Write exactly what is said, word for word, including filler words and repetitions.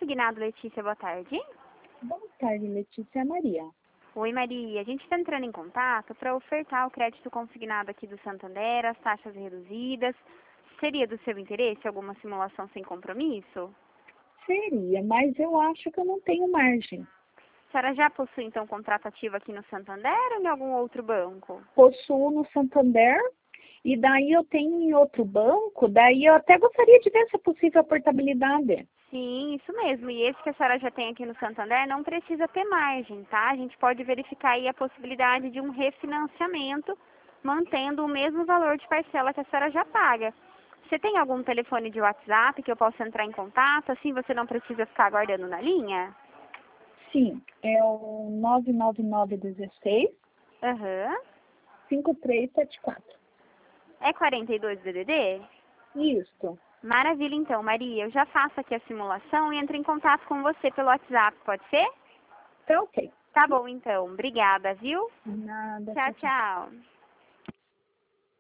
Consignado, Letícia, boa tarde. Boa tarde, Letícia Maria. Oi, Maria. A gente está entrando em contato para ofertar o crédito consignado aqui do Santander, as taxas reduzidas. Seria do seu interesse alguma simulação sem compromisso? Seria, mas eu acho que eu não tenho margem. A senhora já possui, então, contrato ativo aqui no Santander ou em algum outro banco? Possuo no Santander e daí eu tenho em outro banco, daí eu até gostaria de ver se é possível a portabilidade. Sim, isso mesmo. E esse que a senhora já tem aqui no Santander não precisa ter margem, tá? A gente pode verificar aí a possibilidade de um refinanciamento, mantendo o mesmo valor de parcela que a senhora já paga. Você tem algum telefone de WhatsApp que eu possa entrar em contato? Assim você não precisa ficar aguardando na linha? Sim, é o nove nove nove um seis, Aham. cinco três sete quatro. É quarenta e dois D D D? Isso. Maravilha, então, Maria. Eu já faço aqui a simulação e entro em contato com você pelo WhatsApp, pode ser? Tá ok. Tá bom, então. Obrigada, viu? Nada. Tchau, Tchau, tchau. tchau.